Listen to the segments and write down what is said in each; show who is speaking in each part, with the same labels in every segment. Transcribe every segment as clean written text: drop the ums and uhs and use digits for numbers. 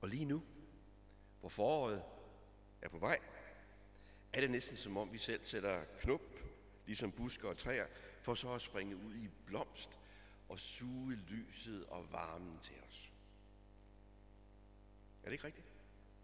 Speaker 1: Og lige nu, hvor foråret er på vej, er det næsten som om vi selv sætter knop, ligesom busker og træer, for så at springe ud i blomst og suge lyset og varmen til os. Er det ikke rigtigt?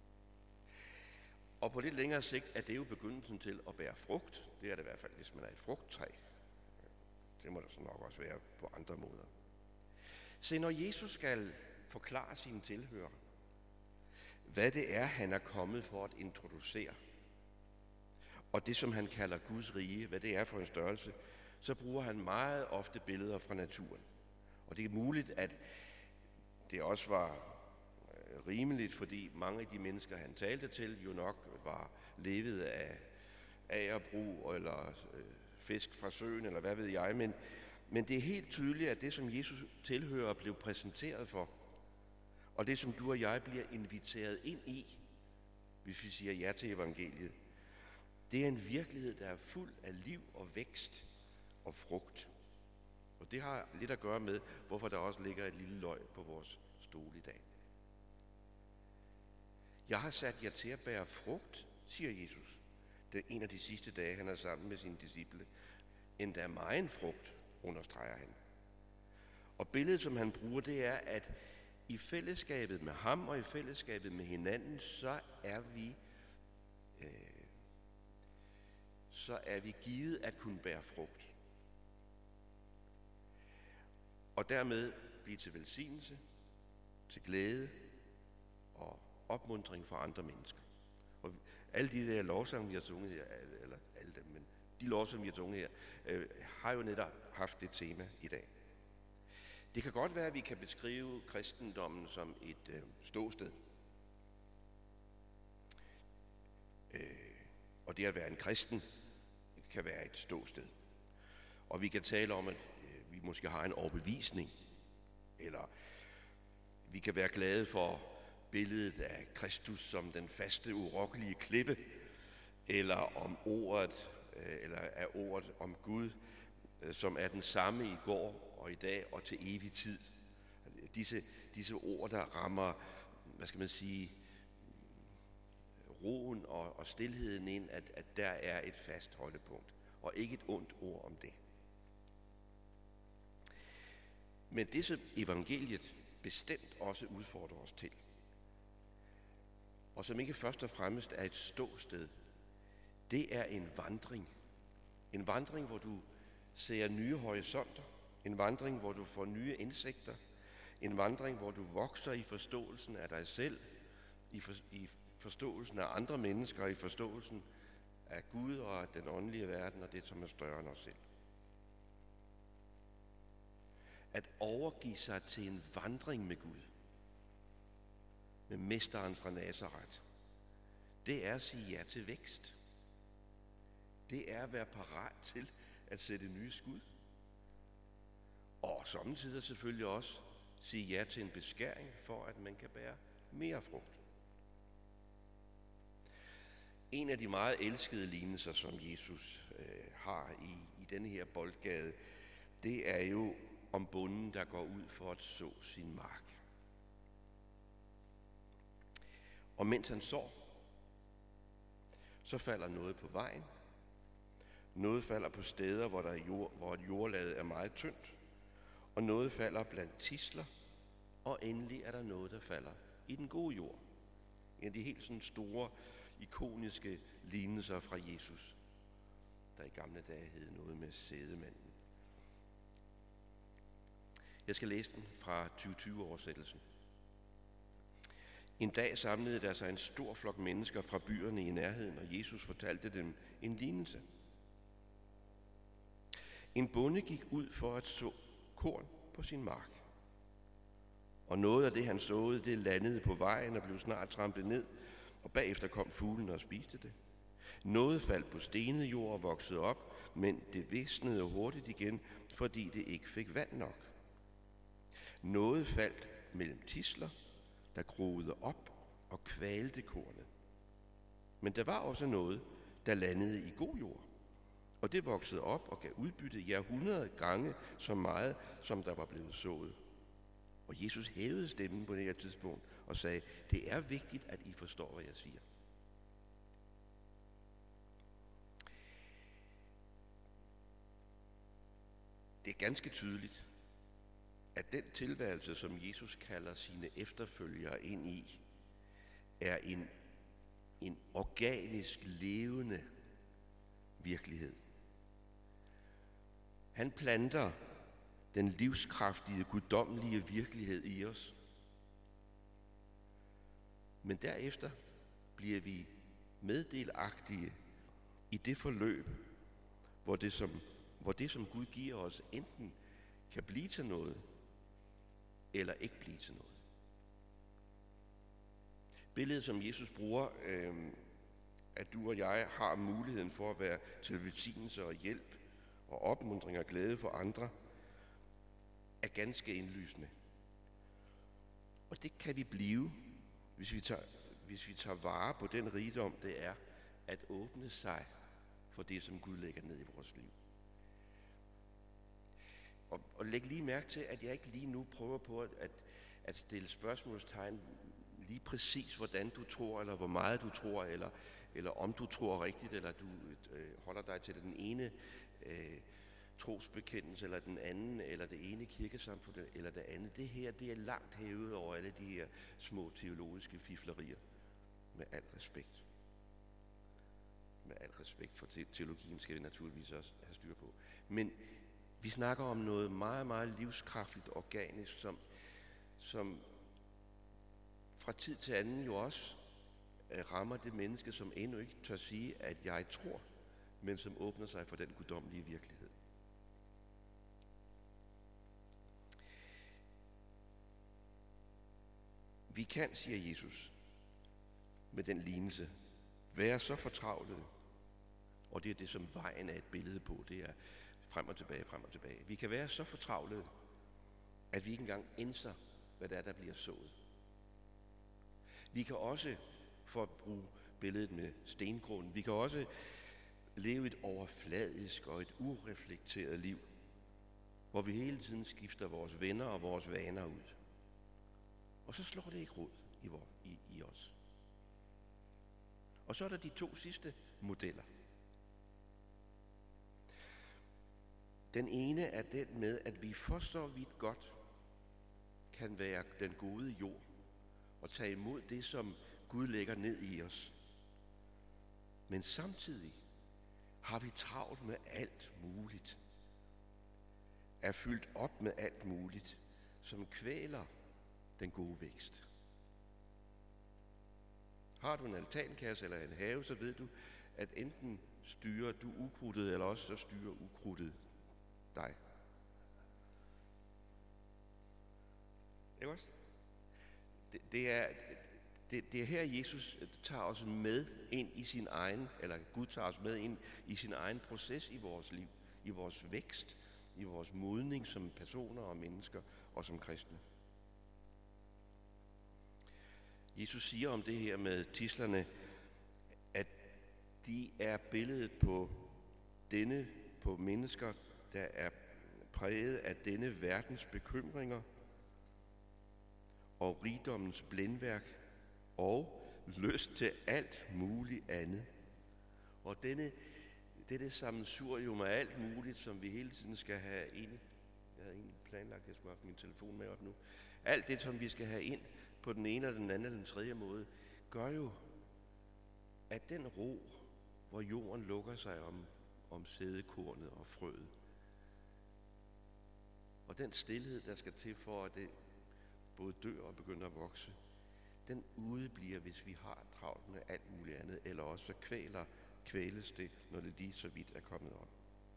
Speaker 1: Og på lidt længere sigt er det jo begyndelsen til at bære frugt. Det er det i hvert fald, hvis man er et frugttræ. Det må der så nok også være på andre måder. Se, når Jesus skal forklare sine tilhørere, hvad det er, han er kommet for at introducere, og det, som han kalder Guds rige, hvad det er for en størrelse, så bruger han meget ofte billeder fra naturen. Og det er muligt, at det også var rimeligt, fordi mange af de mennesker, han talte til, jo nok var levet af agerbrug eller fisk fra søen, eller hvad ved jeg. Men det er helt tydeligt, at det, som Jesus tilhører, blev præsenteret for, og det, som du og jeg bliver inviteret ind i, hvis vi siger ja til evangeliet, det er en virkelighed, der er fuld af liv og vækst og frugt. Og det har lidt at gøre med, hvorfor der også ligger et lille løg på vores stol i dag. Jeg har sat jer til at bære frugt, siger Jesus. Det er en af de sidste dage, han er sammen med sine disciple. Endda megen frugt, understreger han. Og billedet, som han bruger, det er, at i fællesskabet med ham og i fællesskabet med hinanden, så er vi givet at kunne bære frugt. Og dermed blive til velsignelse, til glæde og opmuntring for andre mennesker. Og alle de der lovsange, vi har sunget her, eller alle dem, men de lovsange, vi har sunget her, har jo netop haft det tema i dag. Det kan godt være, at vi kan beskrive kristendommen som et ståsted. Og det at være en kristen kan være et ståsted. Og vi kan tale om, at vi måske har en overbevisning, eller vi kan være glade for billedet af Kristus som den faste, urokkelige klippe, eller om ordet, eller af ordet om Gud, som er den samme i går og i dag og til evig tid. Disse ord, der rammer, hvad skal man sige, roen og stilheden ind, at der er et fast holdepunkt, og ikke et ondt ord om det. Men det, som evangeliet bestemt også udfordrer os til, og som ikke først og fremmest er et ståsted, det er en vandring. En vandring, hvor du ser nye horisonter. En vandring, hvor du får nye indsigter. En vandring, hvor du vokser i forståelsen af dig selv, i forståelsen af andre mennesker, i forståelsen af Gud og af den åndelige verden og det, som er større end os selv. At overgive sig til en vandring med Gud, med mesteren fra Nazaret, det er at sige ja til vækst. Det er at være parat til at sætte nye skud. Og samtidig selvfølgelig også sige ja til en beskæring, for at man kan bære mere frugt. En af de meget elskede lignelser, som Jesus har i denne her boldgade, det er jo om bonden, der går ud for at så sin mark. Og mens han sår, så falder noget på vejen. Noget falder på steder, hvor jordlaget er meget tyndt. Og noget falder blandt tidsler. Og endelig er der noget, der falder i den gode jord. En af de helt sådan store, ikoniske lignelser fra Jesus, der i gamle dage hed noget med sædemanden. Jeg skal læse den fra 2020-oversættelsen. En dag samlede der sig en stor flok mennesker fra byerne i nærheden, og Jesus fortalte dem en lignelse. En bonde gik ud for at så korn på sin mark. Og noget af det, han såede, det landede på vejen og blev snart trampet ned, og bagefter kom fuglene og spiste det. Noget faldt på stenet jord og voksede op, men det visnede hurtigt igen, fordi det ikke fik vand nok. Noget faldt mellem tidsler, der groede op og kvalte kornet. Men der var også noget, der landede i god jord, og det voksede op og gav udbytte 100 gange så meget, som der var blevet sået. Og Jesus hævede stemmen på det her tidspunkt og sagde, det er vigtigt, at I forstår, hvad jeg siger. Det er ganske tydeligt, at den tilværelse, som Jesus kalder sine efterfølgere ind i, er en organisk, levende virkelighed. Han planter den livskraftige, guddommelige virkelighed i os. Men derefter bliver vi meddelagtige i det forløb, hvor det, som Gud giver os, enten kan blive til noget, eller ikke blive til noget. Billedet, som Jesus bruger, at du og jeg har muligheden for at være til velsignelse og hjælp og opmuntring og glæde for andre, er ganske indlysende. Og det kan vi blive, hvis vi tager vare på den rigdom, det er at åbne sig for det, som Gud lægger ned i vores liv. Og læg lige mærke til, at jeg ikke lige nu prøver på at stille spørgsmålstegn lige præcis, hvordan du tror, eller hvor meget du tror, eller om du tror rigtigt, eller du holder dig til den ene trosbekendelse, eller den anden, eller det ene kirkesamfund, eller det andet. Det her, det er langt hævet over alle de her små teologiske fiflerier. Med al respekt. Med al respekt for teologien skal vi naturligvis også have styr på. Men vi snakker om noget meget, meget livskraftigt, organisk, som fra tid til anden jo også rammer det menneske, som endnu ikke tør sige, at jeg tror, men som åbner sig for den guddommelige virkelighed. Vi kan, siger Jesus, med den lignelse, være så fortravlede, og det er det, som vejen er et billede på, det er frem og tilbage, frem og tilbage. Vi kan være så fortravlede, at vi ikke engang indser, hvad det er, der bliver sået. Vi kan også, for at bruge billedet med stengrunden, vi kan også leve et overfladisk og et ureflekteret liv, hvor vi hele tiden skifter vores venner og vores vaner ud. Og så slår det ikke rod i os. Og så er der de to sidste modeller. Den ene er den med, at vi for så vidt godt kan være den gode jord og tage imod det, som Gud lægger ned i os. Men samtidig har vi travlt med alt muligt. Er fyldt op med alt muligt, som kvæler den gode vækst. Har du en altankasse eller en have, så ved du, at enten styrer du ukrudtet, eller også så styrer ukrudtet dig. Ikke også? Det er her, Jesus tager os med ind i sin egen, eller Gud tager os med ind i sin egen proces i vores liv, i vores vækst, i vores modning som personer og mennesker og som kristne. Jesus siger om det her med tidslerne, at de er billedet på mennesker, der er præget af denne verdens bekymringer og rigdommens blændværk og lyst til alt muligt andet. Og dette sammensurium af alt muligt, som vi hele tiden skal have ind. Jeg havde egentlig planlagt, at jeg skulle have min telefon med op nu. Alt det, som vi skal have ind på den ene, eller den anden, eller den tredje måde, gør jo, at den ro, hvor jorden lukker sig om sædekornet og frøet, og den stilhed, der skal til for, at det både dør og begynder at vokse, den udebliver, hvis vi har travlt med alt muligt andet, eller også så kvæles det, når det lige så vidt er kommet op.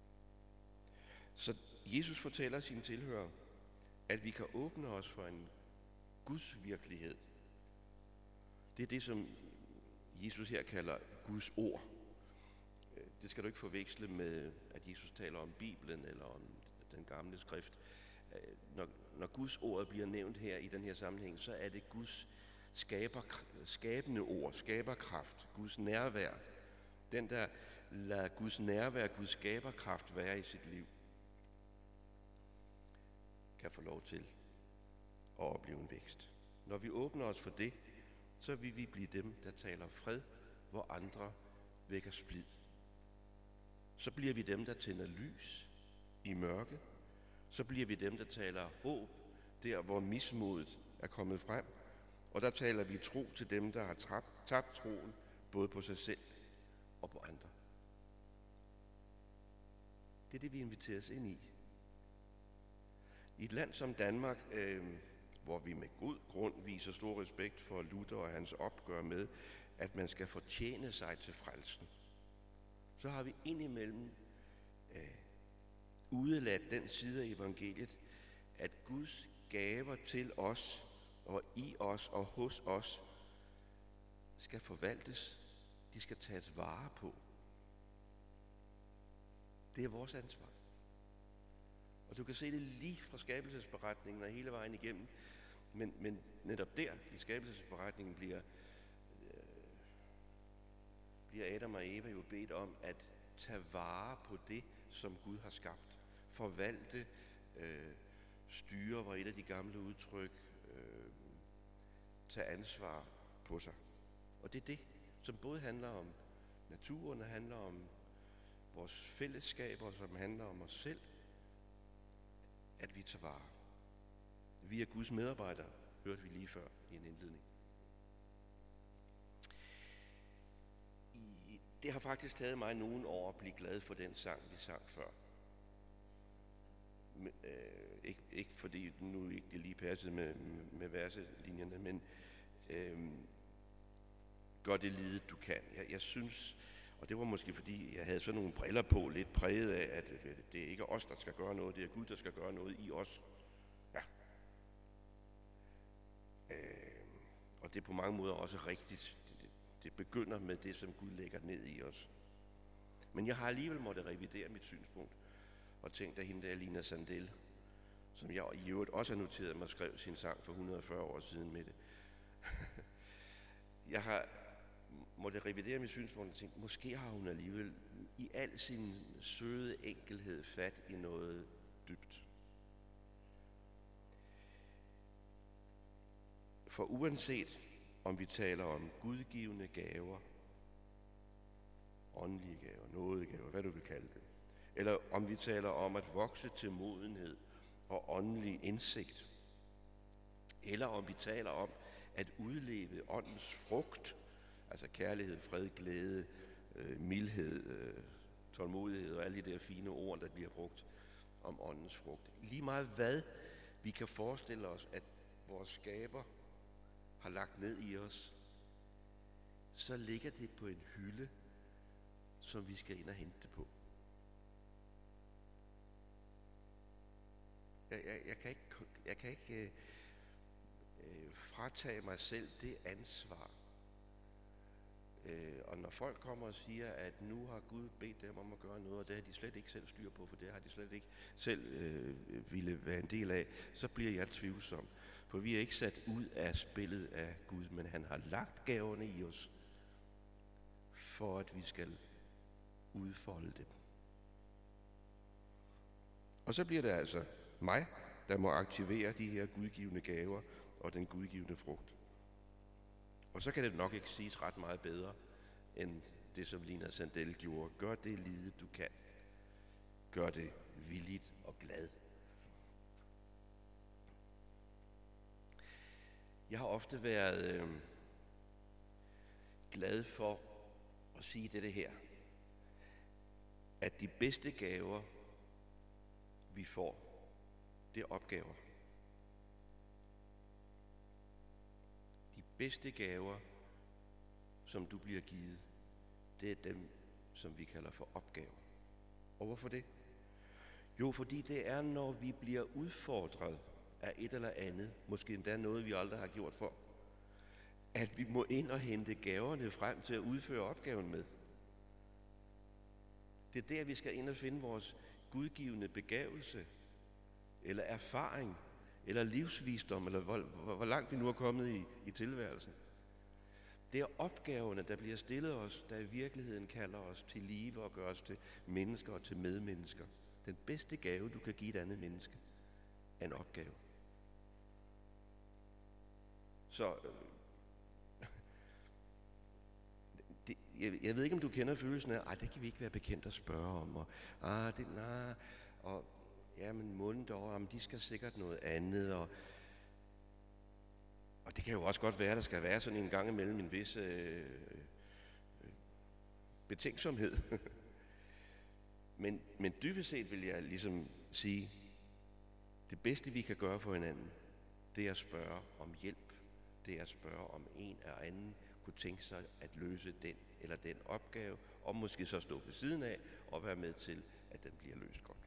Speaker 1: Så Jesus fortæller sine tilhørere, at vi kan åbne os for en Guds virkelighed. Det er det, som Jesus her kalder Guds ord. Det skal du ikke forveksle med, at Jesus taler om Bibelen eller om den gamle skrift. Når Guds ord bliver nævnt her i den her sammenhæng, så er det Guds skabende ord, skaberkraft, Guds nærvær. Den, der lader Guds nærvær, Guds skaberkraft være i sit liv, kan få lov til og opleve en vækst. Når vi åbner os for det, så vil vi blive dem, der taler fred, hvor andre vækker splid. Så bliver vi dem, der tænder lys i mørke. Så bliver vi dem, der taler håb, der hvor mismodet er kommet frem. Og der taler vi tro til dem, der har tabt troen, både på sig selv og på andre. Det er det, vi inviteres ind i. I et land som Danmark, hvor vi med god grund viser stor respekt for Luther og hans opgør med, at man skal fortjene sig til frelsen, så har vi indimellem udeladt den side af evangeliet, at Guds gaver til os og i os og hos os skal forvaltes. De skal tages vare på. Det er vores ansvar. Og du kan se det lige fra skabelsesberetningen og hele vejen igennem. Men netop der i skabelsesberetningen bliver Adam og Eva jo bedt om at tage vare på det, som Gud har skabt. Forvalte, styre var et af de gamle udtryk, tage ansvar på sig. Og det er det, som både handler om naturen og handler om vores fællesskaber, som handler om os selv, at vi tager vare. Vi er Guds medarbejdere, hørte vi lige før i en indledning. Det har faktisk taget mig nogle år at blive glad for den sang, vi sang før. Ikke fordi nu ikke det lige passede med verselinjerne, men gør det lidet du kan. Jeg synes, og det var måske fordi jeg havde sådan nogle briller på, lidt præget af, at det er ikke os, der skal gøre noget, det er Gud, der skal gøre noget i os. Ja. Og det er på mange måder også rigtigt. Det begynder med det, som Gud lægger ned i os. Men jeg har alligevel måttet revidere mit synspunkt, og tænkt, at hende der Lina Sandel, som jeg i øvrigt også har noteret mig, skrev sin sang for 140 år siden med det. Jeg har måttet revidere mit synspunkt og tænkt, måske har hun alligevel i al sin søde enkelhed fat i noget dybt. For uanset om vi taler om gudgivende gaver, åndelige gaver, nådegaver, hvad du vil kalde det, eller om vi taler om at vokse til modenhed og åndelig indsigt, eller om vi taler om at udleve åndens frugt, altså kærlighed, fred, glæde, mildhed, tålmodighed og alle de der fine ord, der bliver brugt om åndens frugt. Lige meget hvad vi kan forestille os, at vores skaber har lagt ned i os, så ligger det på en hylde, som vi skal ind og hente på. Jeg kan ikke fratage mig selv det ansvar. Og når folk kommer og siger, at nu har Gud bedt dem om at gøre noget, og det har de slet ikke selv styr på, for det har de slet ikke selv ville være en del af, så bliver jeg tvivlsom. For vi er ikke sat ud af spillet af Gud, men han har lagt gaverne i os, for at vi skal udfolde dem. Og så bliver det altså mig, der må aktivere de her gudgivende gaver og den gudgivende frugt. Og så kan det nok ikke siges ret meget bedre, end det, som Lina Sandel gjorde. Gør det lidet du kan. Gør det villigt og glad. Jeg har ofte været glad for at sige det her, at de bedste gaver, vi får, det er opgaver. De bedste gaver, som du bliver givet, det er dem, som vi kalder for opgaver. Og hvorfor det? Jo, fordi det er, når vi bliver udfordret af et eller andet, måske endda noget, vi aldrig har gjort for, at vi må ind og hente gaverne frem til at udføre opgaven med. Det er der, vi skal ind og finde vores gudgivende begavelse, eller erfaring, eller livsvisdom, eller hvor langt vi nu er kommet i tilværelsen. Det er opgaverne, der bliver stillet os, der i virkeligheden kalder os til live og gør os til mennesker og til medmennesker. Den bedste gave, du kan give et andet menneske, er en opgave. Så jeg ved ikke, om du kender følelsen af, det kan vi ikke være bekendt at spørge om, og men mundt over, de skal sikkert noget andet, og det kan jo også godt være, at der skal være sådan en gang imellem en vis betænksomhed. men dybest set vil jeg ligesom sige, det bedste vi kan gøre for hinanden, det er at spørge om hjælp. Det er at spørge om en eller anden kunne tænke sig at løse den eller den opgave, og måske så stå ved siden af og være med til, at den bliver løst godt.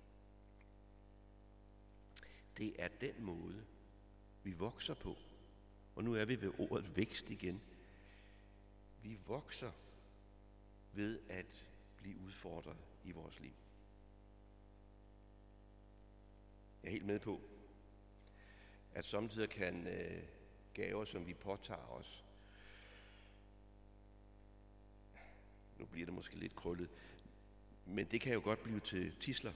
Speaker 1: Det er den måde, vi vokser på. Og nu er vi ved ordet vækst igen. Vi vokser ved at blive udfordret i vores liv. Jeg er helt med på, at samtidig kan gaver, som vi påtager os, nu bliver det måske lidt krøllet, men det kan jo godt blive til tidsler.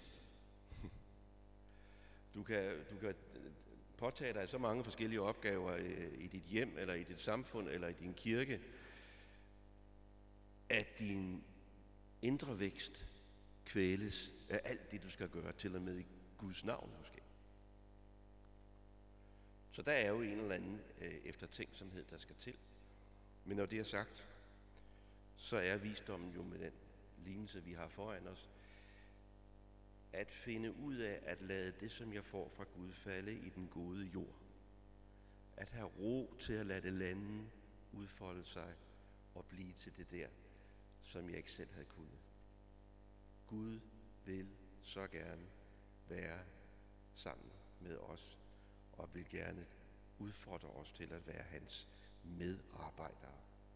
Speaker 1: Du kan påtage dig så mange forskellige opgaver i dit hjem, eller i dit samfund, eller i din kirke, at din indre vækst kvæles af alt det, du skal gøre, til og med i Guds navn måske. Så der er jo en eller anden eftertænksomhed, der skal til. Men når det er sagt, så er visdommen jo med den lignelse, vi har foran os, at finde ud af at lade det, som jeg får fra Gud, falde i den gode jord. At have ro til at lade det lande, udfolde sig og blive til det der, som jeg ikke selv havde kunnet. Gud vil så gerne være sammen med os, og vil gerne udfordre os til at være hans medarbejdere.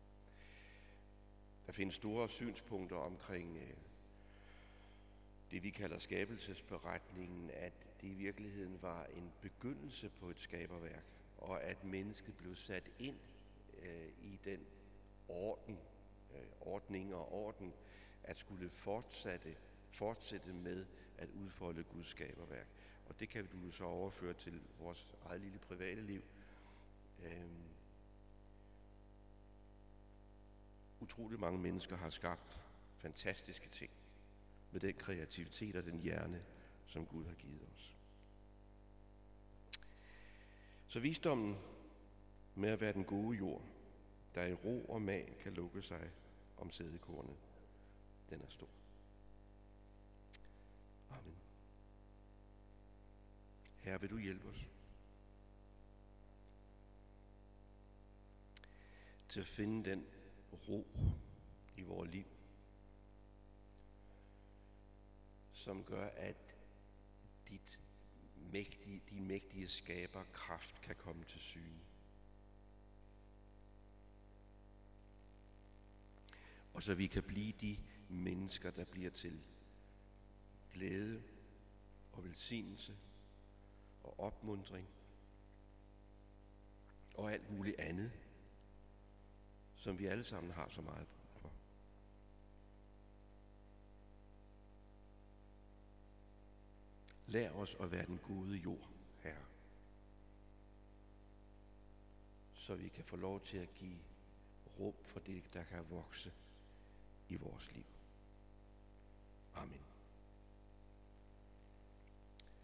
Speaker 1: Der findes store synspunkter omkring det, vi kalder skabelsesberetningen, at det i virkeligheden var en begyndelse på et skaberværk, og at mennesket blev sat ind i den ordning og orden, at skulle fortsætte med at udfolde Guds skaberværk. Og det kan du så overføre til vores eget lille private liv. Utrolig mange mennesker har skabt fantastiske ting med den kreativitet og den hjerne, som Gud har givet os. Så visdommen med at være den gode jord, der i ro og mag kan lukke sig om sædekornet, den er stor. Amen. Herre, vil du hjælpe os til at finde den ro i vores liv, som gør, at din mægtige skaberkraft kan komme til syne. Og så vi kan blive de mennesker, der bliver til glæde og velsignelse og opmuntring og alt muligt andet, som vi alle sammen har så meget brug for. Lær os at være den gode jord, Herre, så vi kan få lov til at give rum for det, der kan vokse i vores liv. Amen.